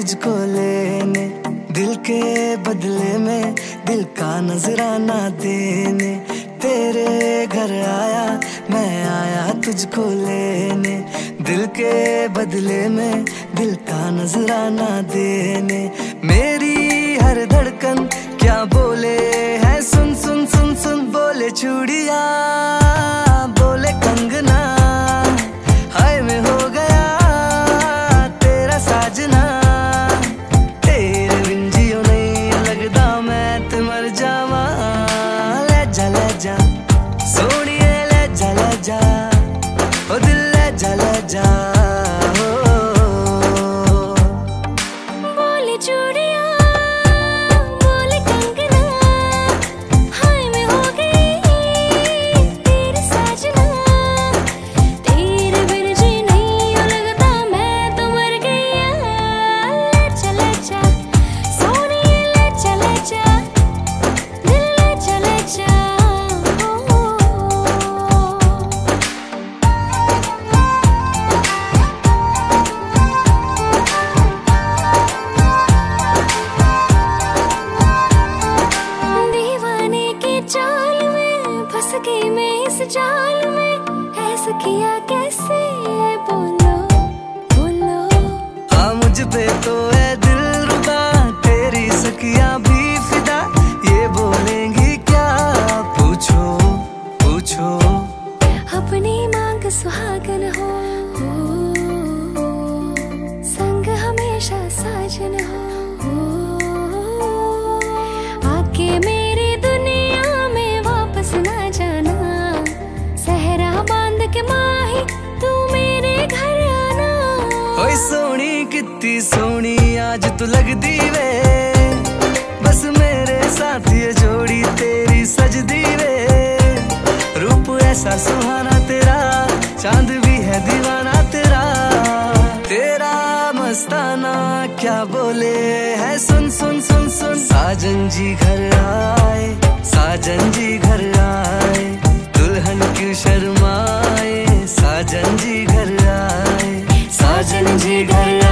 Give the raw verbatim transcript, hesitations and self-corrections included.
तुझको लेने, दिल के बदले में दिल का नजराना देने। तेरे घर आया मैं आया तुझको लेने, दिल के बदले में दिल का नजराना देने। मेरी हर धड़कन क्या बोले है, सुन सुन सुन सुन बोले चूड़िया, बोले कंगना, हाय मैं हो गया तेरा साजना। तेरे बिन जियो नहीं लगदा मैं ते मर जावा। ले जा ले जा सोनिए ले जा ले जा, ओ दिल ले जा ले जा। बोले चूड़िया बोले कंगना, हाय मैं हो गई तेरी साजना। तेरे बिन जी नहीं लगता मैं तो मर गई। ले जा ले जा सोनिए ले जा ले जा, दिल ले जा ले जा। दीवाने के चाल में फंस गई मैं इस जाल में, ऐसा किया कैसे बोलो बोलो। हाँ मुझ पे तो है दिल रुबा, तेरी सखियां भी फिदा, ये बोलेंगी क्या पूछो पूछो। अपनी मांग सुहागन हो, संग हमेशा साजन हो। आके मेरी दुनिया में वापस ना जाना, सहरा बांध के माही तू मेरे घर आना। ओए सोनी कितनी सोनी आज तू लगदी वे, बस मेरे साथ ये जोड़ी तेरी सजदी वे। रूप ऐसा सुहाना तेरा, चांद भी है दीवाना तेरा। तेरा मस्ताना क्या बोले है, सुन सुन सुन सुन। साजन जी घर आए, साजन जी घर आए, दुल्हन क्यों शर्माए, साजन जी घर आए, साजन जी घर